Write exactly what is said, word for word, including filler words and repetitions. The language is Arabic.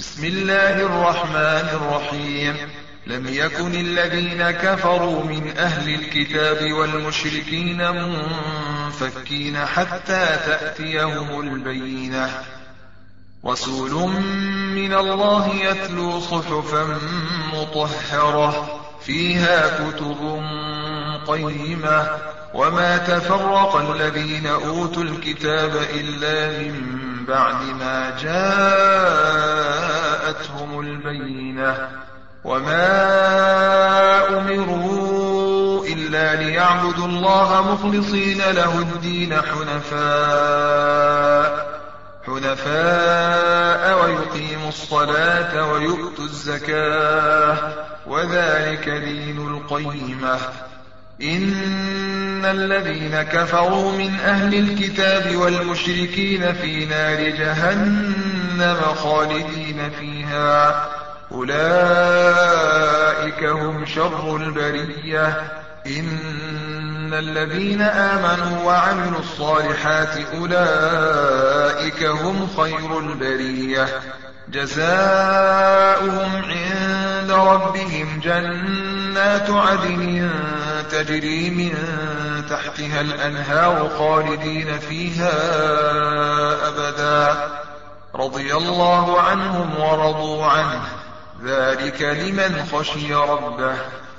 بسم الله الرحمن الرحيم. لم يكن الذين كفروا من أهل الكتاب والمشركين منفكين حتى تأتيهم البينة. رسول من الله يتلو صحفا مطهرة فيها كتب قيمة. وما تفرق الذين أوتوا الكتاب إلا من بعد ما جاءتهم البينة. وما أمروا إلا ليعبدوا الله مخلصين له الدين حنفاء حنفاء ويقيموا الصلاة ويؤتوا الزكاة وذلك دين القيمة. إن الذين كفروا من أهل الكتاب والمشركين في نار جهنم خالدين فيها أولئك هم شر البرية. إن الذين آمنوا وعملوا الصالحات أولئك هم خير البرية. جزاؤهم عند ربهم جنات عدن تجري من تحتها الأنهار خالدين فيها أبدا رضي الله عنهم ورضوا عنه ذلك لمن خشي ربه.